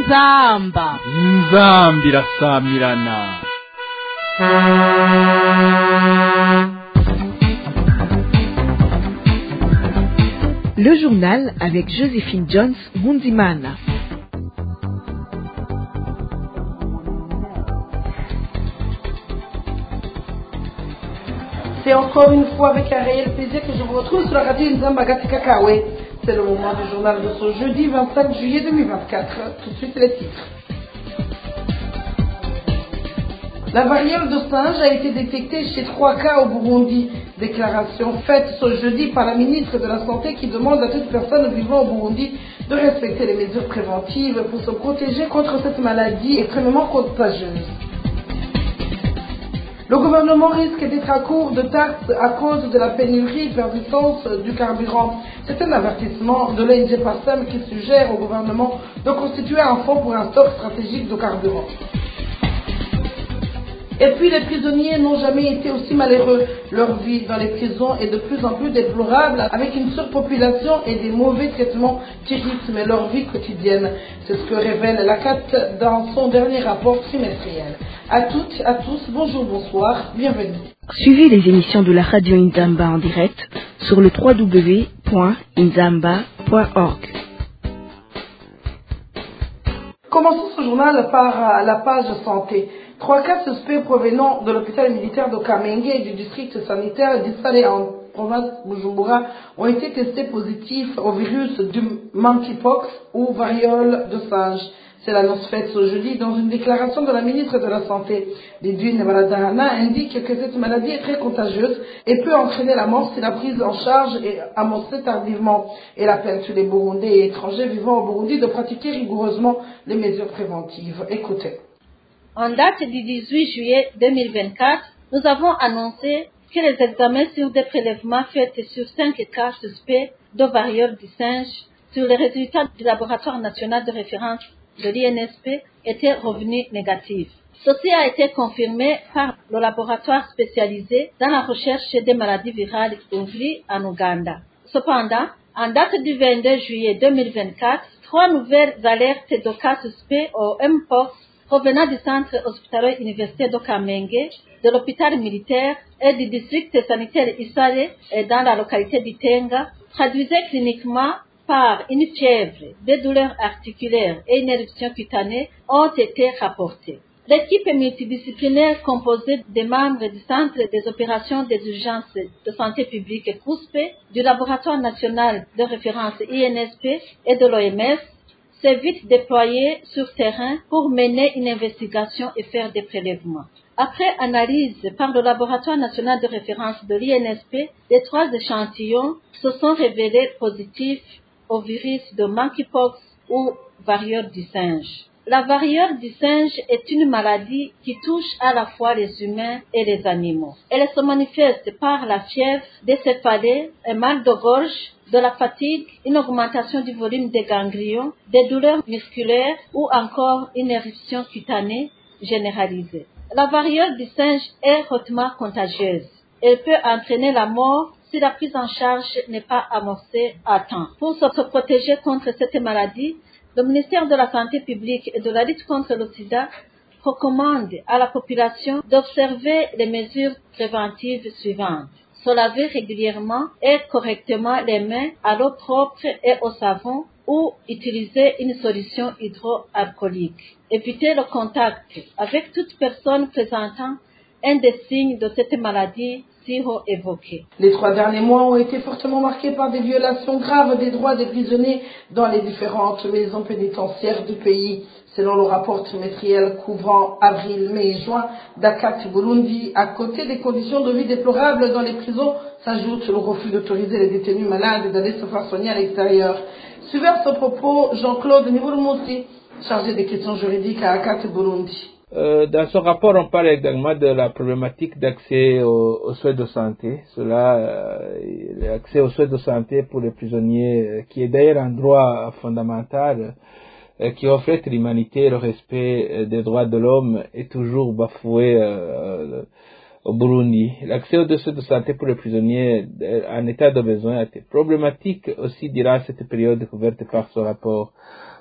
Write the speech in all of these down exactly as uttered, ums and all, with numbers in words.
inzamba inzambi irasamirana. Le journal avec Joséphine Jones Mundimana. C'est encore une fois avec un réel plaisir que je vous retrouve sur la radio Nzamba Gatika Kawe. C'est le moment du journal de ce jeudi vingt-cinq juillet deux mille vingt-quatre. Tout de suite les titres. La variole de singe a été détectée chez trois cas au Burundi. Déclaration faite ce jeudi par la ministre de la Santé qui demande à toute personne vivant au Burundi de respecter les mesures préventives pour se protéger contre cette maladie extrêmement contagieuse. Le gouvernement risque d'être à court de taxes à cause de la pénurie persistante du carburant. C'est un avertissement de l'O N G PASTEM qui suggère au gouvernement de constituer un fonds pour un stock stratégique de carburant. Et puis les prisonniers n'ont jamais été aussi malheureux. Leur vie dans les prisons est de plus en plus déplorable avec une surpopulation et des mauvais traitements qui rythment leur vie quotidienne. C'est ce que révèle la C A T dans son dernier rapport trimestriel. À toutes, à tous, bonjour, bonsoir, bienvenue. Suivez les émissions de la radio Nzamba en direct sur le w w w point nzamba point org. Commençons ce journal par la page santé. Trois cas suspects provenant de l'hôpital militaire de Kamenge et du district sanitaire d'Issale en province Bujumbura ont été testés positifs au virus du monkeypox ou variole de singe. C'est l'annonce faite ce jeudi dans une déclaration de la ministre de la Santé. Lidwine Baradahana indique que cette maladie est très contagieuse et peut entraîner la mort si la prise en charge est amorcée tardivement. Elle appelle tous les Burundais et étrangers vivant au Burundi de pratiquer rigoureusement les mesures préventives. Écoutez. En date du dix-huit juillet deux mille vingt-quatre, nous avons annoncé que les examens sur des prélèvements faits sur cinq cas suspects de variole du singe sur les résultats du laboratoire national de référence de l'I N S P étaient revenus négatifs. Ceci a été confirmé par le laboratoire spécialisé dans la recherche des maladies virales ouvries en Ouganda. Cependant, en date du vingt-deux juillet deux mille vingt-quatre, trois nouvelles alertes de cas suspects au Mpox provenant du centre hospitalier universitaire de Kamenge, de l'hôpital militaire et du district sanitaire Issale et dans la localité d'Itenga, traduisaient cliniquement par une fièvre, des douleurs articulaires et une éruption cutanée ont été rapportées. L'équipe multidisciplinaire composée des membres du Centre des opérations des urgences de santé publique C O S P E, du Laboratoire national de référence I N S P et de l'O M S s'est vite déployée sur terrain pour mener une investigation et faire des prélèvements. Après analyse par le Laboratoire national de référence de l'I N S P, les trois échantillons se sont révélés positifs au virus de monkeypox ou variole du singe. La variole du singe est une maladie qui touche à la fois les humains et les animaux. Elle se manifeste par la fièvre, des céphalées, un mal de gorge, de la fatigue, une augmentation du volume des ganglions, des douleurs musculaires ou encore une éruption cutanée généralisée. La variole du singe est hautement contagieuse. Elle peut entraîner la mort si la prise en charge n'est pas amorcée à temps. Pour se protéger contre cette maladie, le ministère de la Santé publique et de la lutte contre le sida recommande à la population d'observer les mesures préventives suivantes. Se laver régulièrement et correctement les mains à l'eau propre et au savon ou utiliser une solution hydroalcoolique. Éviter le contact avec toute personne présentant un des signes de cette maladie si haut évoqué. Les trois derniers mois ont été fortement marqués par des violations graves des droits des prisonniers dans les différentes maisons pénitentiaires du pays. Selon le rapport trimestriel couvrant avril, mai et juin d'A C A T Burundi, à côté des conditions de vie déplorables dans les prisons, s'ajoute le refus d'autoriser les détenus malades d'aller se faire soigner à l'extérieur. Suivant ce propos, Jean-Claude Niboulmoussi, chargé des questions juridiques à A C A T Burundi. Euh, dans ce rapport, on parle également de la problématique d'accès aux, aux soins de santé. Cela, euh, l'accès aux soins de santé pour les prisonniers, euh, qui est d'ailleurs un droit fondamental, euh, qui reflète l'humanité et le respect euh, des droits de l'homme, est toujours bafoué euh, au Burundi. L'accès aux soins de santé pour les prisonniers en état de besoin a été problématique aussi durant cette période couverte par ce rapport.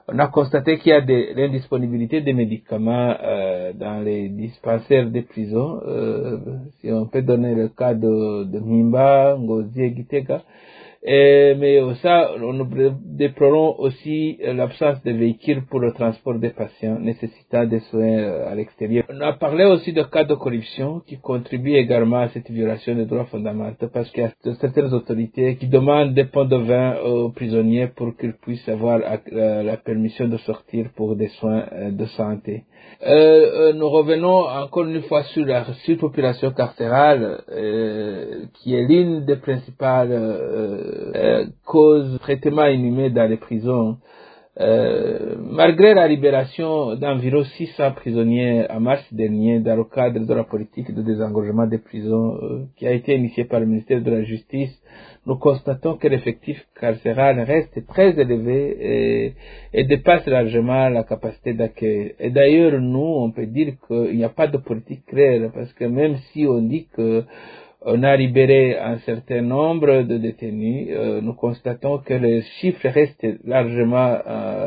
on a constaté qu'il y a de l'indisponibilité des médicaments euh, dans les dispensaires des prisons. Euh, si on peut donner le cas de, de Mimba, Ngozi et Gitega. Et, mais ça, nous déplorons aussi l'absence de véhicules pour le transport des patients nécessitant des soins à l'extérieur. On a parlé aussi de cas de corruption qui contribuent également à cette violation des droits fondamentaux parce qu'il y a certaines autorités qui demandent des pots de vin aux prisonniers pour qu'ils puissent avoir la permission de sortir pour des soins de santé. Euh, nous revenons encore une fois sur la surpopulation carcérale euh, qui est l'une des principales euh, euh, causes de traitement inhumain dans les prisons. Euh, malgré la libération d'environ six cents prisonniers en mars dernier dans le cadre de la politique de désengorgement des prisons euh, qui a été initiée par le ministère de la Justice, nous constatons que l'effectif carcéral reste très élevé et, et dépasse largement la capacité d'accueil. Et d'ailleurs, nous, on peut dire qu'il n'y a pas de politique claire parce que même si on dit que on a libéré un certain nombre de détenus, euh, nous constatons que les chiffres restent largement euh,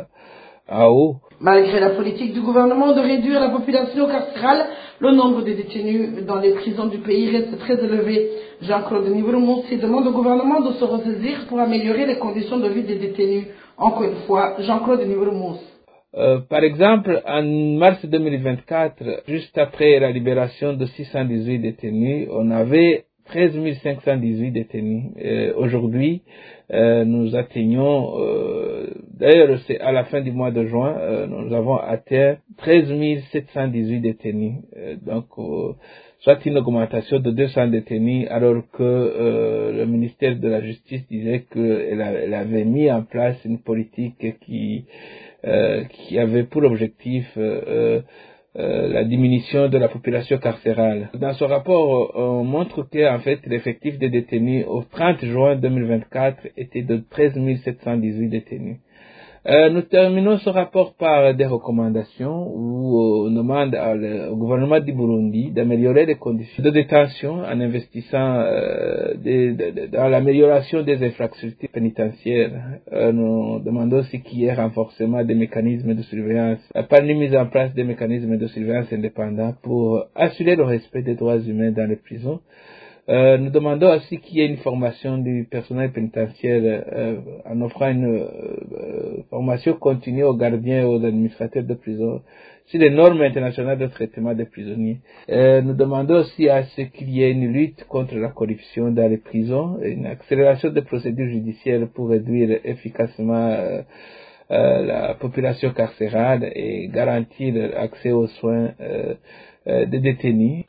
à haut. Malgré la politique du gouvernement de réduire la population carcérale, le nombre de détenus dans les prisons du pays reste très élevé. Jean-Claude Nivrou-Moussi demande au gouvernement de se ressaisir pour améliorer les conditions de vie des détenus. Encore une fois, Jean-Claude Nivrou-Moussi. Euh, par exemple, en mars deux mille vingt-quatre, juste après la libération de six cent dix-huit détenus, on avait treize mille cinq cent dix-huit détenus. Euh, aujourd'hui, euh, nous atteignons, euh, d'ailleurs c'est à la fin du mois de juin, euh, nous avons atteint treize mille sept cent dix-huit détenus. Euh, donc, euh, soit une augmentation de deux cents détenus, alors que euh, le ministère de la Justice disait qu'elle elle avait mis en place une politique qui euh, qui avait pour objectif euh, euh, la diminution de la population carcérale. Dans ce rapport, on montre qu'en fait l'effectif des détenus au trente juin deux mille vingt-quatre était de treize mille sept cent dix-huit détenus. Euh, nous terminons ce rapport par des recommandations où on demande à le, au gouvernement du Burundi d'améliorer les conditions de détention en investissant euh, des, de, de, dans l'amélioration des infrastructures pénitentiaires. Euh, nous demandons aussi qu'il y ait renforcement des mécanismes de surveillance, euh, par la mise en place des mécanismes de surveillance indépendants pour assurer le respect des droits humains dans les prisons. Euh, nous demandons aussi qu'il y ait une formation du personnel pénitentiaire euh, en offrant une euh, formation continue aux gardiens et aux administrateurs de prison sur les normes internationales de traitement des prisonniers. Euh, nous demandons aussi à ce qu'il y ait une lutte contre la corruption dans les prisons, une accélération des procédures judiciaires pour réduire efficacement euh, euh, la population carcérale et garantir l'accès aux soins euh, euh, des détenus.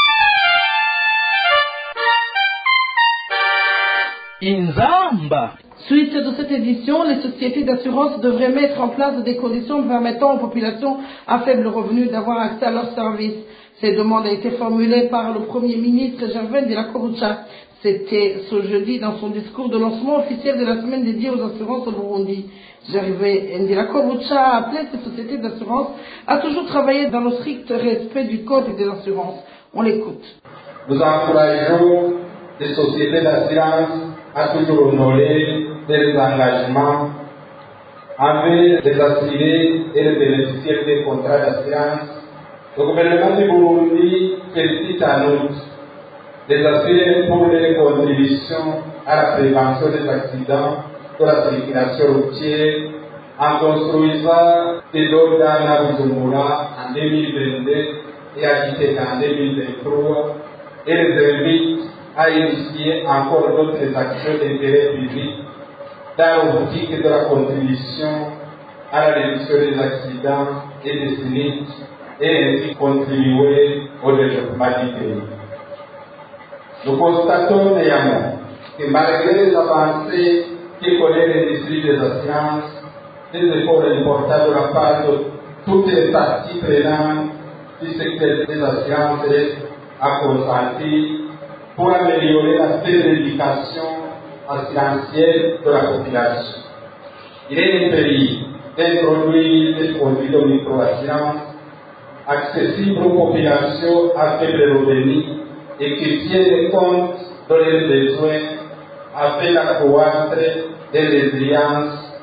Inzamba. Suite de cette édition, les sociétés d'assurance devraient mettre en place des conditions permettant aux populations à faible revenu d'avoir accès à leurs services. Ces demandes ont été formulées par le Premier ministre Gervais Ndirakobucha. C'était ce jeudi dans son discours de lancement officiel de la semaine dédiée aux assurances au Burundi. Gervais Ndirakobucha a appelé ces sociétés d'assurance à toujours travailler dans le strict respect du code des assurances. On l'écoute. Nous encourageons les sociétés d'assurance à toujours honorer des engagements envers les assurés et les bénéficiaires des contrats d'assurance. Le gouvernement du Burundi félicite en outre les assurés pour les contributions à la prévention des accidents de la circulation routière en construisant des organes à Bujumbura en deux mille vingt-deux et à Gitega en deux mille vingt-trois et les invite à initier encore d'autres actions d'intérêt public dans l'optique de la contribution à la réduction des accidents et des sinistres et ainsi contribuer au développement du pays. Nous constatons néanmoins que malgré les avancées qui connaît l'industrie des assurances, des efforts importants de la part de toutes les parties prenantes du secteur des assurances restent à consentir pour améliorer la télééducation assurantielle de la population. Il est impérieux d'introduire des produits de microassurance accessibles aux populations à faible revenu et qui tiennent compte de leurs besoins afin d'accroître des résiliences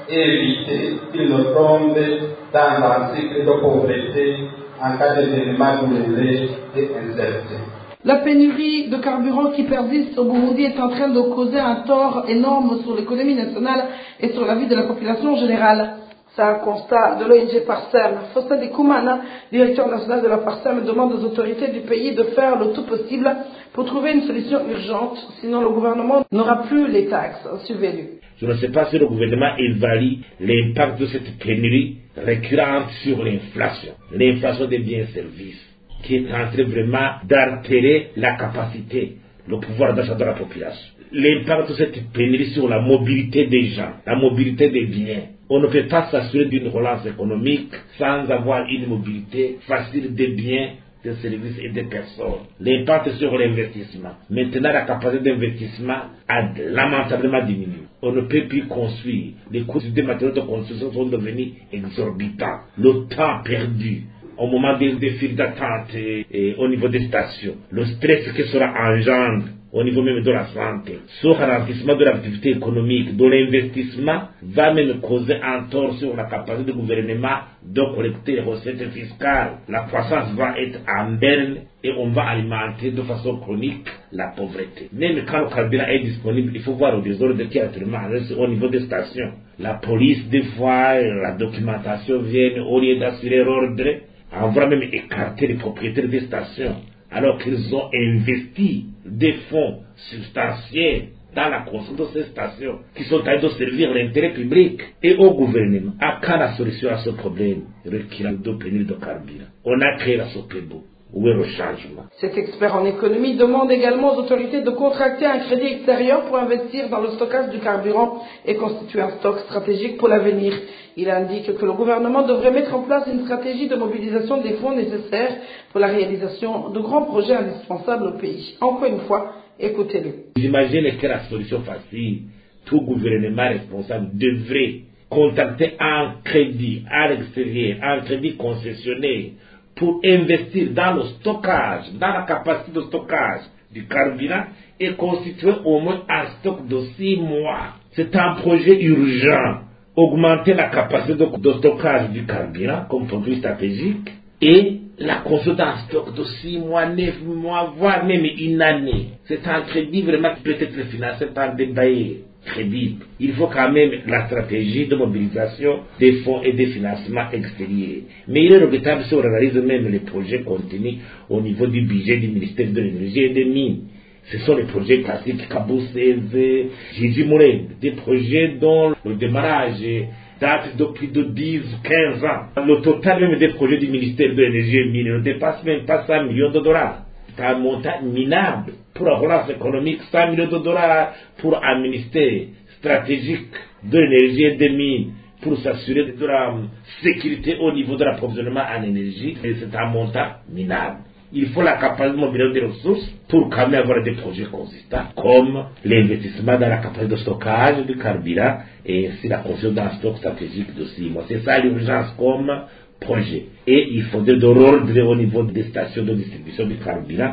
et éviter qu'ils ne tombent dans un cycle de pauvreté en cas d'événements douloureux et incertains. La pénurie de carburant qui persiste au Burundi est en train de causer un tort énorme sur l'économie nationale et sur la vie de la population générale. C'est un constat de l'O N G Parsem. Faustin Dikoumana, directeur national de la Parsem, demande aux autorités du pays de faire le tout possible pour trouver une solution urgente, sinon le gouvernement n'aura plus les taxes. Suivez-le. Je ne sais pas si le gouvernement évalue l'impact de cette pénurie récurrente sur l'inflation, l'inflation des biens et services, qui est en train vraiment d'altérer la capacité, le pouvoir d'achat de la population. L'impact de cette pénurie sur la mobilité des gens, la mobilité des biens. On ne peut pas s'assurer d'une relance économique sans avoir une mobilité facile des biens, des services et des personnes. L'impact sur l'investissement. Maintenant, la capacité d'investissement a lamentablement diminué. On ne peut plus construire. Les coûts des matériaux de construction sont devenus exorbitants. Le temps perdu au moment des, des files d'attente et, et au niveau des stations, le stress que cela engendre au niveau même de la santé, ce ralentissement de l'activité économique, de l'investissement, va même causer un tort sur la capacité du gouvernement de collecter les recettes fiscales. La croissance va être en berne et on va alimenter de façon chronique la pauvreté. Même quand le carburant est disponible, il faut voir le désordre qui est actuellement au niveau des stations. La police, des fois, la documentation vient au lieu d'assurer l'ordre, on va même écarter les propriétaires des stations, alors qu'ils ont investi des fonds substantiels dans la construction de ces stations, qui sont en train de servir l'intérêt public et au gouvernement. À quand la solution à ce problème requérant de pénurie de carburant? On a créé la SOPEBO. Où est le changement? Cet expert en économie demande également aux autorités de contracter un crédit extérieur pour investir dans le stockage du carburant et constituer un stock stratégique pour l'avenir. Il indique que le gouvernement devrait mettre en place une stratégie de mobilisation des fonds nécessaires pour la réalisation de grands projets indispensables au pays. Encore une fois, écoutez-le. J'imagine que la solution facile, tout gouvernement responsable devrait contracter un crédit à l'extérieur, un crédit concessionnaire, pour investir dans le stockage, dans la capacité de stockage du carburant et constituer au moins un stock de six mois. C'est un projet urgent. Augmenter la capacité de, de stockage du carburant comme produit stratégique et la construction d'un stock de six mois, neuf mois, voire même une année. C'est un crédit vraiment qui peut être financé par des bailleurs crédibles. Il faut quand même la stratégie de mobilisation des fonds et des financements extérieurs. Mais il est regrettable si on analyse même les projets contenus au niveau du budget du ministère de l'énergie et des mines. Ce sont les projets classiques Kabou-Sève, Gigi Mouré, des projets dont le démarrage date de plus de dix, quinze ans. Le total même des projets du ministère de l'énergie et des mines ne dépasse même pas cent millions de dollars. C'est un montant minable pour la relance économique, cent millions de dollars pour un ministère stratégique de l'énergie et des mines, pour s'assurer de la sécurité au niveau de l'approvisionnement en énergie. Et c'est un montant minable. Il faut la capacité de mobiliser des ressources pour quand même avoir des projets consistants, comme l'investissement dans la capacité de stockage du carburant et ainsi la construction d'un stock stratégique de six mois. C'est ça l'urgence comme projet. Et il faudrait de l'ordre au niveau des stations de distribution du carburant.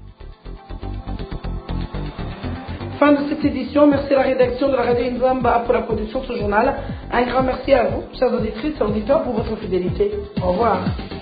Fin de cette édition. Merci à la rédaction de la radio Inzamba pour la production de ce journal. Un grand merci à vous, chers auditrices et auditeurs, pour votre fidélité. Au revoir.